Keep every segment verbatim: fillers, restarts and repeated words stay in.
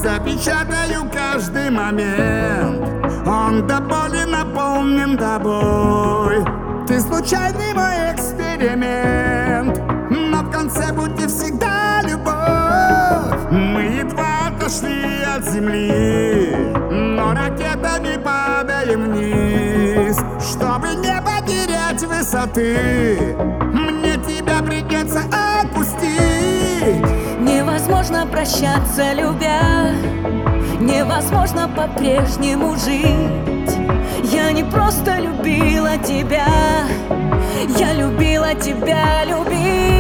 запечатаю каждый момент. Он до боли наполнен тобой. Ты случайный мой эксперимент, но в конце пути всегда любовь. Мы едва отошли от земли, но ракетами падаем вниз. Чтобы не потерять высоты, мне тебя придется отпустить. Невозможно прощаться, любя, невозможно по-прежнему жить. Я не просто любила тебя, я любила тебя любить.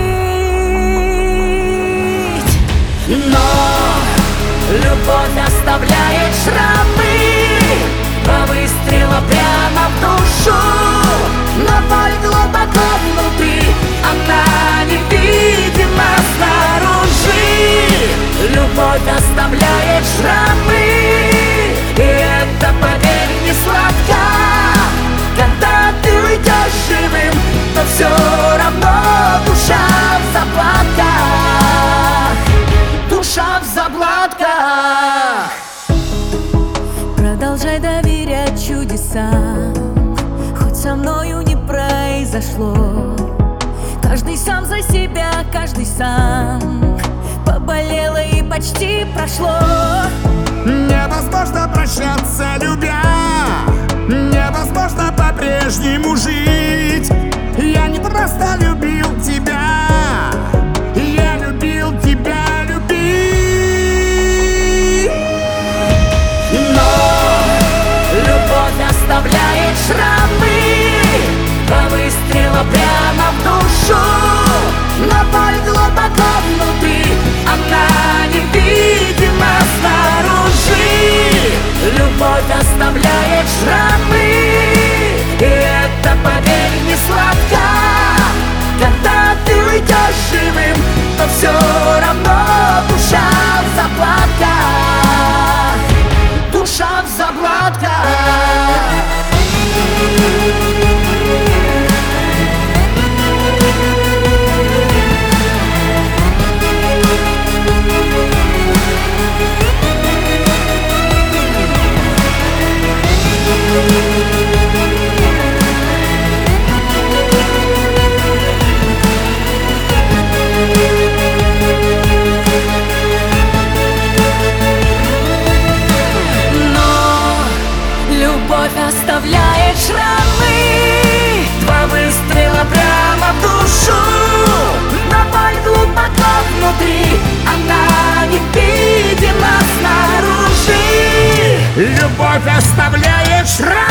Но любовь оставляет шрамы, два выстрела прямо в душу, но боль глубоко внутри, она невидима снаружи. Любовь оставляет шрамы, и это, поверь, не сладко. Когда ты уйдешь живым, то все равно душа в заплатках, душа в заплатках. Продолжай доверять чудесам, хоть со мною не произошло. Каждый сам за себя, каждый сам. Поболело и почти прошло. Невозможно прощаться, любя, невозможно по-прежнему жить. Я не просто любил тебя, я любил тебя любить. Но любовь оставляет шрамы, два выстрела прямо в душу, но боль глубоко внутри, она невидима снаружи. Любовь оставляет шрамы, и это, поверь, не сладко. Когда ты уйдешь живым, то все равно душа в заплатках, душа в заплатках. Любовь оставляет шрамы, два выстрела прямо в душу, но боль глубоко внутри, она невидима снаружи. Любовь оставляет шрамы.